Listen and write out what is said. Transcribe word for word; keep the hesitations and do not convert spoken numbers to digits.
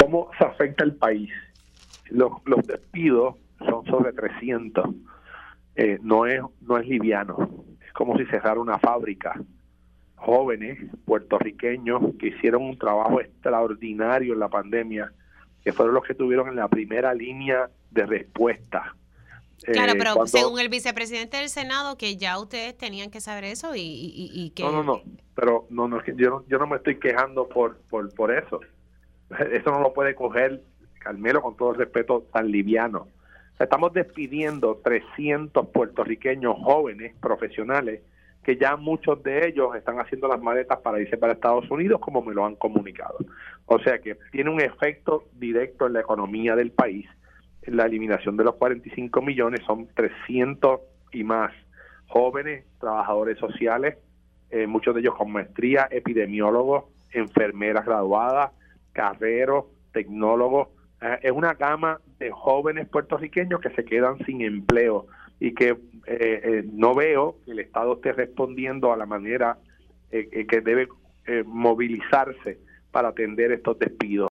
¿Cómo se afecta el país? Los, los despidos son sobre trescientos. Eh, no es no es liviano. Es como si cerrara una fábrica. Jóvenes puertorriqueños que hicieron un trabajo extraordinario en la pandemia, que fueron los que estuvieron en la primera línea de respuesta. Claro, Eh, pero cuando, según el vicepresidente del Senado, que ya ustedes tenían que saber eso y, y, y no, no, no, que... pero no, no, yo, no, yo no me estoy quejando por, por, por eso. Eso no lo puede coger Carmelo, con todo el respeto, tan liviano. O sea, estamos despidiendo trescientos puertorriqueños jóvenes, profesionales, que ya muchos de ellos están haciendo las maletas para irse para Estados Unidos, como me lo han comunicado. O sea que tiene un efecto directo en la economía del país. La eliminación de los cuarenta y cinco millones son trescientos y más jóvenes, trabajadores sociales, eh, muchos de ellos con maestría, epidemiólogos, enfermeras graduadas, carreros, tecnólogos. Eh, es una gama de jóvenes puertorriqueños que se quedan sin empleo y que eh, eh, no veo que el Estado esté respondiendo a la manera eh, eh, que debe eh, movilizarse para atender estos despidos.